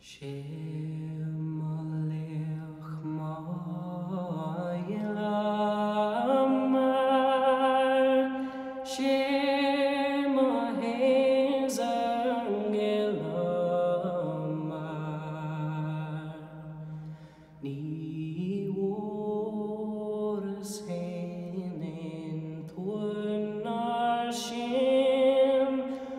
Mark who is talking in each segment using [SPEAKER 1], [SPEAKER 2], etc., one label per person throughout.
[SPEAKER 1] Shem Alech Ma'Yelamar Shem Ahezagelamar Ni Wars Heinen Tunar Shem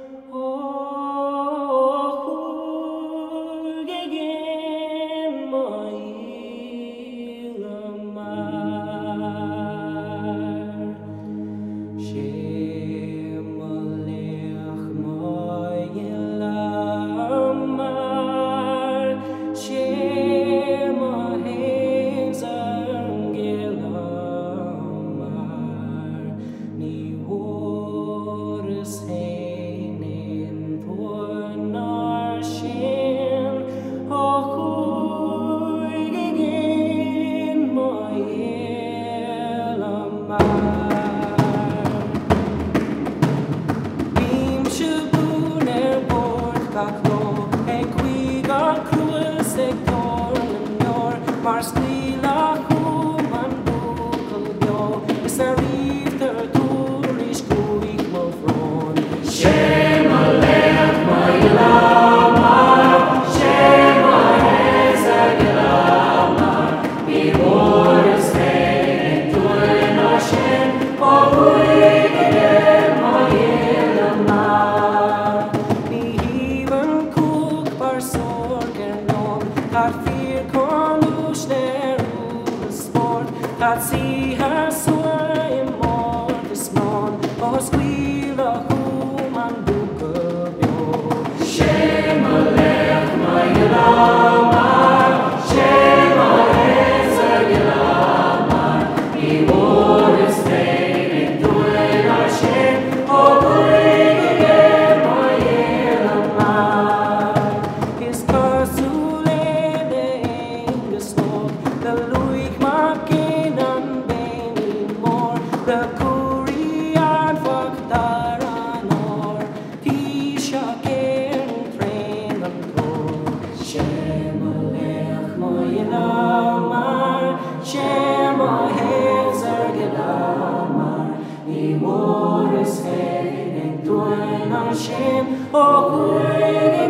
[SPEAKER 1] Mars Lila Human Bukelbjo Sarifter Turish Kuik Mofron Shem Alech Ma'Yelamar Shem Ahezagelamar Bihores Heinen Tunar Shem Ohuigem Ma'Yelamar Nihivan Kuk Bar Sorgenon Kafir Att se här så är morgonsmorgon och skriva hur man bokar björn. Shem Alech Ma'Yelamar Shem Ahezagelamar I våres Heinen Tunar Shem Ohuigem Ma'Yelamar His Parsule de Engelslov the Luik Makin the Korean Faktaranor Tisha Keren Trainen Kor Shem Alech Ma'Yelamar Shem Ahezagelamar I våres Heinen Tunar Shem